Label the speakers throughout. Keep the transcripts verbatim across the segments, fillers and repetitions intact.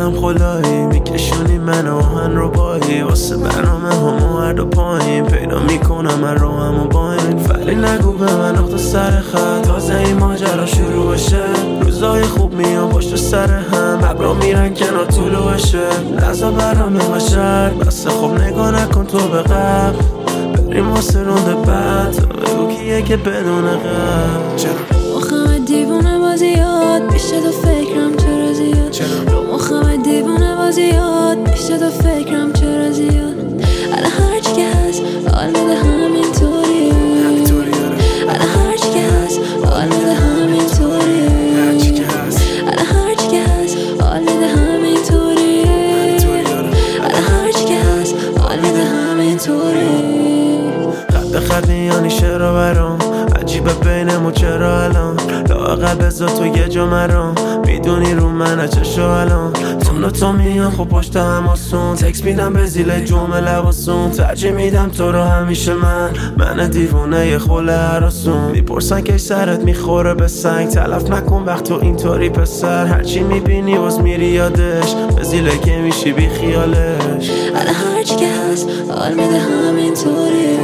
Speaker 1: آدم خلایی میکشونی من آهن رو بایی واسه برنامه همو هر دو پایین پیدا میکنم من رو همو با این ولی نگو به من نقطه سر خط تازه این ماجرا شروع بشه روزای خوب میان پشت سر هم ابرا میرن کنار طولو بشه لحظه برام بشر بسه خوب نگاه نکن تو به قبل بریم واسه رونده بعد تا بگو کیه که بدون قبل چرا
Speaker 2: مخم دیوونه بازیات میشه تو فکرم چرا زیاد
Speaker 1: چرا
Speaker 2: رو مخم دیوونه بازیات میشه تو فکرم چرا زیاد الان هرچی که هست حال میده همینطوری الان هرچی که هست حال میده همینطوری
Speaker 1: هرچی که هست
Speaker 2: الان هرچی که هست حال میده همینطوری الان هرچی که هست حال میده همینطوری
Speaker 1: قد خردی یعنی شعرها برام عجیبه بینمون چرا الان لااقل بذار تو یه جا مرام میدونی رو منه چشو الان تون و تو میان خب پشت هم آسون تکس میدم به زیل جمعه لباسون ترجیح میدم تو رو همیشه من من دیوونه یه خوله هراسون میپرسن که سرت میخوره به سنگ تلف نکن وقت تو اینطوری پسر هرچی میبینی باز میری یادش به زیله که میشی بی خیالش
Speaker 2: الان هرچی که هست حال میده همینطوری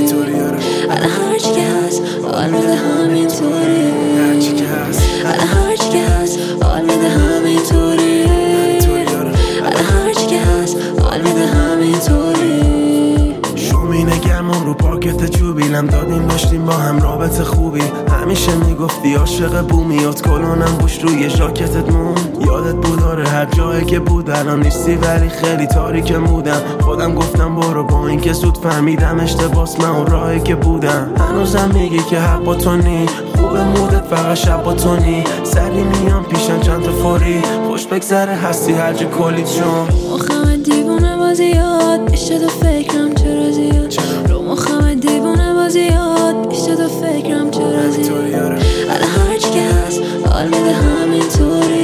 Speaker 2: الان هرچی که هست حال میده همینطوری
Speaker 1: هرچی که هست
Speaker 2: الان هرچی که هست حال میده همینطوری الان هرچی که هست حال میده همینطوری
Speaker 1: شومینه گرمم رو پاکت چوبیلم دادیم داشتیم با هم رابطه خوبی همیشه میگفتی عاشق بومیات کلونم بوش روی ژاکتت مون یادت بود آره هر جایی که بود الان نیستی ولی خیلی تاریک مودم خودم گفتم برو با این که زود فهمیدم اشتباس من اون راهی که بودم هنوزم میگی که حق با تو نی خوب مودت فقط شب با تو نی سری میام پیشم چند تا فوری خوش بگذره هستی هر جا کلی چون
Speaker 2: مخم دیوونه بازیات میشه تو فکرم چرا زیاد رو مخم دیوونه بازیات میشه تو فکرم چرا زیاد الان هرچی که هست حال میده همینطوری